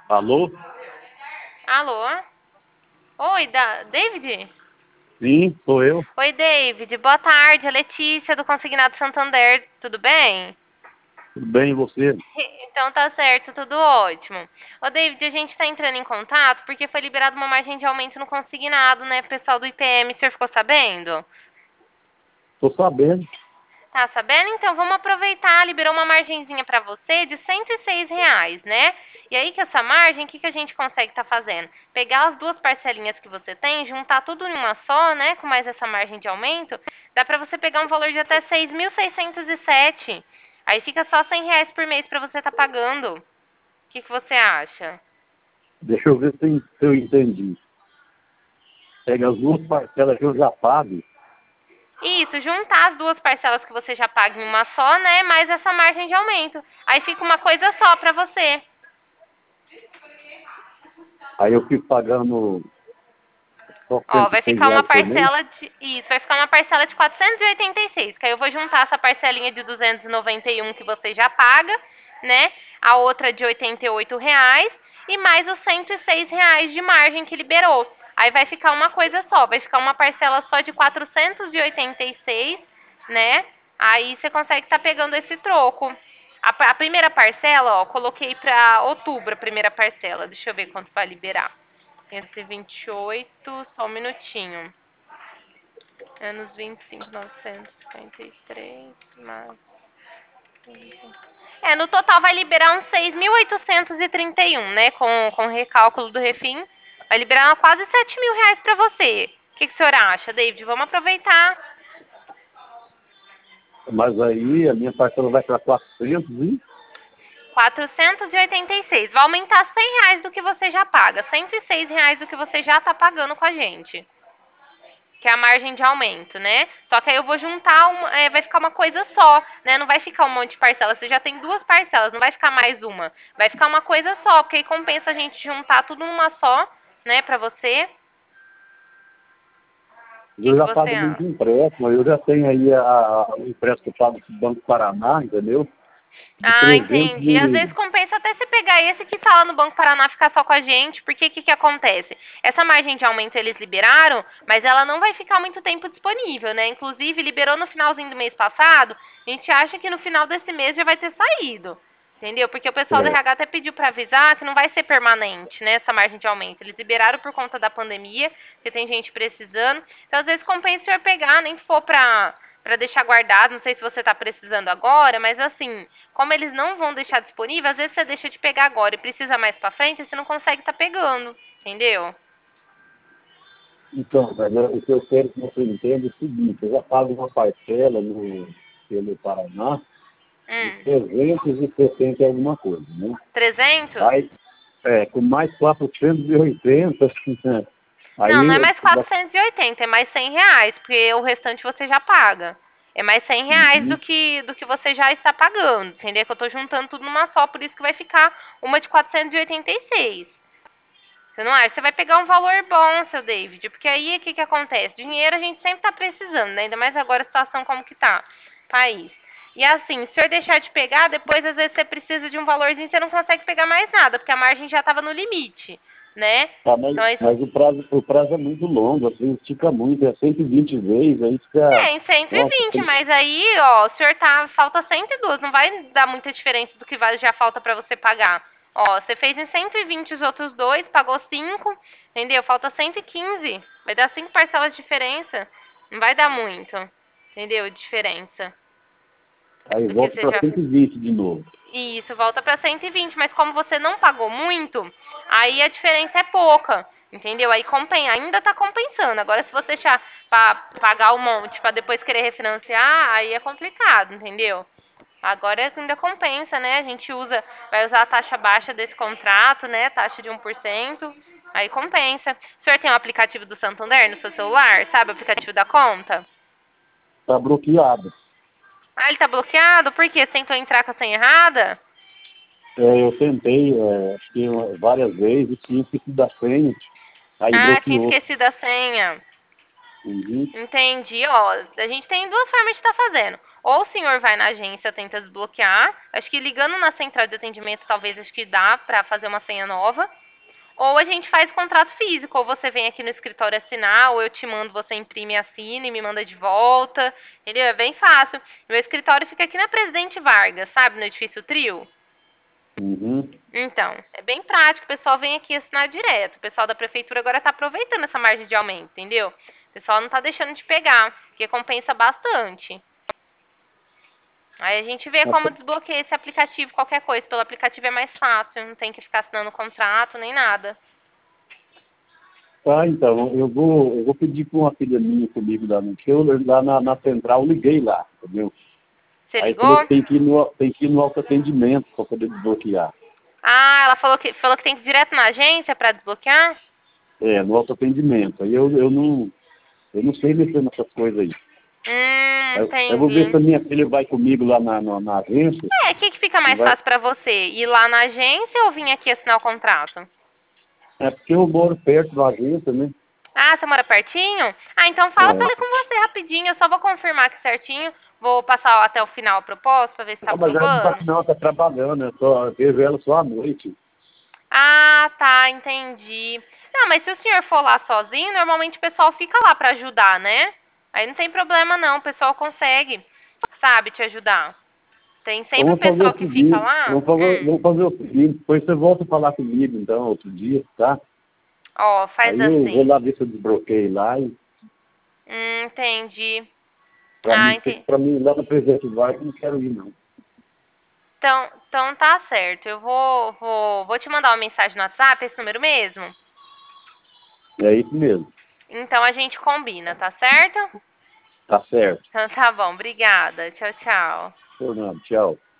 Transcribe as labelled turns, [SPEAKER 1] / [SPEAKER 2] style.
[SPEAKER 1] Alô?
[SPEAKER 2] Alô? Oi, David?
[SPEAKER 1] Sim, sou eu.
[SPEAKER 2] Oi, David. Boa tarde. É Letícia do Consignado Santander. Tudo bem?
[SPEAKER 1] Tudo bem, e você?
[SPEAKER 2] Então tá certo, tudo ótimo. Ô, David, a gente tá entrando em contato porque foi liberada uma margem de aumento no consignado, né, pessoal do IPM. O senhor ficou sabendo?
[SPEAKER 1] Tô sabendo.
[SPEAKER 2] Tá sabendo? Então vamos aproveitar, liberou uma margenzinha para você de R$ 106, né? E aí que essa margem, o que a gente consegue estar fazendo? Pegar as duas parcelinhas que você tem, juntar tudo em uma só, né? Com mais essa margem de aumento, dá para você pegar um valor de até 6.607. Aí fica só R$ 100 por mês para você estar pagando. O que você acha?
[SPEAKER 1] Deixa eu ver se eu entendi. Pega as duas parcelas que eu já pago.
[SPEAKER 2] Isso, juntar as duas parcelas que você já paga em uma só, né? Mais essa margem de aumento. Aí fica uma coisa só para você.
[SPEAKER 1] Aí eu fico pagando só
[SPEAKER 2] Ó, vai ficar uma
[SPEAKER 1] R$ 106 por mês.
[SPEAKER 2] parcela de. Isso, vai ficar uma parcela de 486. Que aí eu vou juntar essa parcelinha de 291 que você já paga, né? A outra de R$ 88 e mais os R$ 106 de margem que liberou. Aí vai ficar uma coisa só, vai ficar uma parcela só de 486, né? Aí você consegue estar pegando esse troco. A primeira parcela, ó, coloquei para outubro a primeira parcela. Deixa eu ver quanto vai liberar. 528, só um minutinho. Menos 25.953, mais... no total vai liberar uns 6.831, né? Com o recálculo do refim. Vai liberar quase R$ 7.000 para você. O que o senhor acha, David? Vamos aproveitar.
[SPEAKER 1] Mas aí a minha parcela vai para 400 e...
[SPEAKER 2] 486. Vai aumentar R$ 100 do que você já paga. R$ 106 do que você já está pagando com a gente. Que é a margem de aumento, né? Só que aí eu vou juntar, vai ficar uma coisa só, né? Não vai ficar um monte de parcelas. Você já tem duas parcelas, não vai ficar mais uma. Vai ficar uma coisa só, porque aí compensa a gente juntar tudo numa só, né, pra você. O
[SPEAKER 1] Eu
[SPEAKER 2] que
[SPEAKER 1] já
[SPEAKER 2] você
[SPEAKER 1] pago muito
[SPEAKER 2] acha?
[SPEAKER 1] empréstimo. Eu já tenho aí o empréstimo que eu pago do Banco Paraná, entendeu? De
[SPEAKER 2] Ah,
[SPEAKER 1] 300
[SPEAKER 2] entendi. Às vezes
[SPEAKER 1] e...
[SPEAKER 2] compensa até você pegar esse que tá lá no Banco Paraná ficar só com a gente, porque o que acontece? Essa margem de aumento eles liberaram, mas ela não vai ficar muito tempo disponível, né? Inclusive, liberou no finalzinho do mês passado, a gente acha que no final desse mês já vai ter saído. Entendeu? Porque o pessoal do
[SPEAKER 1] É,
[SPEAKER 2] RH até pediu para avisar que não vai ser permanente, né, essa margem de aumento. Eles liberaram por conta da pandemia, porque tem gente precisando. Então, às vezes, compensa o senhor pegar, nem que for para deixar guardado. Não sei se você está precisando agora, mas assim, como eles não vão deixar disponível, às vezes você deixa de pegar agora e precisa mais para frente, você não consegue estar pegando. Entendeu?
[SPEAKER 1] então, mas o que eu quero que você entenda é o seguinte: eu já pago uma parcela pelo Paraná de
[SPEAKER 2] Hum.
[SPEAKER 1] 360 e alguma coisa, né?
[SPEAKER 2] 300?
[SPEAKER 1] Aí, com mais 480, né?
[SPEAKER 2] Não, não é
[SPEAKER 1] Aí,
[SPEAKER 2] mais 480, é mais R$ 100, porque o restante você já paga. É mais R$ 100 do
[SPEAKER 1] uhum.
[SPEAKER 2] que você já está pagando, entendeu? Que eu tô juntando tudo numa só, por isso que vai ficar uma de 486. Você não acha? Você vai pegar um valor bom, seu David, porque aí o que acontece? Dinheiro a gente sempre tá precisando, né? Ainda mais agora a situação como que tá, país. E assim, se o senhor deixar de pegar, depois às vezes você precisa de um valorzinho, você não consegue pegar mais nada, porque a margem já estava no limite, né?
[SPEAKER 1] Tá, mas,
[SPEAKER 2] Então,
[SPEAKER 1] mas o prazo é muito longo, assim, estica muito, é 120 vezes, aí fica,
[SPEAKER 2] em cento e
[SPEAKER 1] nossa,
[SPEAKER 2] vinte, mas aí, ó, o senhor falta 102, não vai dar muita diferença do que já falta para você pagar. Ó, você fez em 120 os outros dois, pagou 5, entendeu? Falta 115, vai dar 5 parcelas de diferença, não vai dar muito, entendeu? Diferença
[SPEAKER 1] aí
[SPEAKER 2] do que
[SPEAKER 1] volta
[SPEAKER 2] você
[SPEAKER 1] para
[SPEAKER 2] já...
[SPEAKER 1] 120 de novo.
[SPEAKER 2] E isso, volta para 120, mas como você não pagou muito, aí a diferença é pouca, entendeu? Aí ainda tá compensando. Agora, se você deixar pra pagar um monte para depois querer refinanciar, aí é complicado, entendeu? Agora ainda compensa, né? A gente vai usar a taxa baixa desse contrato, né? Taxa de 1%, aí compensa. O senhor tem o aplicativo do Santander no seu celular, sabe? O aplicativo da conta?
[SPEAKER 1] Está bloqueado.
[SPEAKER 2] Ah, ele tá bloqueado? Por quê? Você tentou entrar com a senha errada?
[SPEAKER 1] Eu tentei, acho que várias vezes, tinha esquecido da senha, aí
[SPEAKER 2] Ah, tinha
[SPEAKER 1] bloqueou.
[SPEAKER 2] esquecido a senha.
[SPEAKER 1] Uhum.
[SPEAKER 2] Entendi, ó. A gente tem duas formas de estar fazendo. Ou o senhor vai na agência, tenta desbloquear. Acho que ligando na central de atendimento, talvez acho que dá pra fazer uma senha nova. Ou a gente faz contrato físico, ou você vem aqui no escritório assinar, ou eu te mando, você imprime e assina e me manda de volta. Entendeu? É bem fácil. Meu escritório fica aqui na Presidente Vargas, sabe? No edifício Trio.
[SPEAKER 1] Uhum.
[SPEAKER 2] Então, é bem prático, o pessoal vem aqui assinar direto. O pessoal da prefeitura agora está aproveitando essa margem de aumento, entendeu? O pessoal não está deixando de pegar, porque compensa bastante. Aí a gente vê como desbloqueia esse aplicativo, qualquer coisa. Pelo aplicativo é mais fácil, não tem que ficar assinando contrato nem nada.
[SPEAKER 1] Tá, então, eu vou pedir para uma filha minha comigo que eu lá na central liguei lá, entendeu?
[SPEAKER 2] Você
[SPEAKER 1] Aí falou
[SPEAKER 2] ligou?
[SPEAKER 1] que tem que ir no autoatendimento para poder desbloquear.
[SPEAKER 2] Ah, ela falou que tem que ir direto na agência para desbloquear?
[SPEAKER 1] É, no autoatendimento. Aí eu não sei mexer nessas coisas aí. Eu vou ver se
[SPEAKER 2] Entendi.
[SPEAKER 1] a minha filha vai comigo lá na agência.
[SPEAKER 2] O que fica
[SPEAKER 1] E
[SPEAKER 2] mais
[SPEAKER 1] vai...
[SPEAKER 2] fácil para você? Ir lá na agência ou vir aqui assinar o contrato?
[SPEAKER 1] É porque eu moro perto da agência, né?
[SPEAKER 2] Ah, você mora pertinho? Ah, então fala pra
[SPEAKER 1] É.
[SPEAKER 2] ela com você rapidinho. Eu só vou confirmar aqui certinho. Vou passar até o final a proposta pra ver se tá
[SPEAKER 1] Ah, mas ela não tá,
[SPEAKER 2] aprovando.
[SPEAKER 1] não, tá trabalhando, eu vejo ela só à noite.
[SPEAKER 2] Ah, tá, entendi. Não, mas se o senhor for lá sozinho, normalmente o pessoal fica lá pra ajudar, né? Aí não tem problema não, o pessoal consegue, sabe, te ajudar. Tem
[SPEAKER 1] Então
[SPEAKER 2] sempre o
[SPEAKER 1] vamos fazer
[SPEAKER 2] pessoal
[SPEAKER 1] o
[SPEAKER 2] que fica
[SPEAKER 1] seguinte,
[SPEAKER 2] lá.
[SPEAKER 1] vamos fazer o seguinte, depois você volta a falar comigo, então, outro dia, tá?
[SPEAKER 2] Ó, faz
[SPEAKER 1] Aí eu vou
[SPEAKER 2] assim.
[SPEAKER 1] lá ver se eu desbloqueio lá e
[SPEAKER 2] Entendi.
[SPEAKER 1] pra
[SPEAKER 2] Ah,
[SPEAKER 1] mim,
[SPEAKER 2] entendi.
[SPEAKER 1] pra mim lá no Presidente Vargas eu não quero ir, não.
[SPEAKER 2] Então tá certo. Eu vou te mandar uma mensagem no WhatsApp, esse número mesmo.
[SPEAKER 1] É isso mesmo.
[SPEAKER 2] Então a gente combina, tá certo?
[SPEAKER 1] Tá certo.
[SPEAKER 2] Então tá bom, obrigada. Tchau, tchau.
[SPEAKER 1] Fernando, tchau.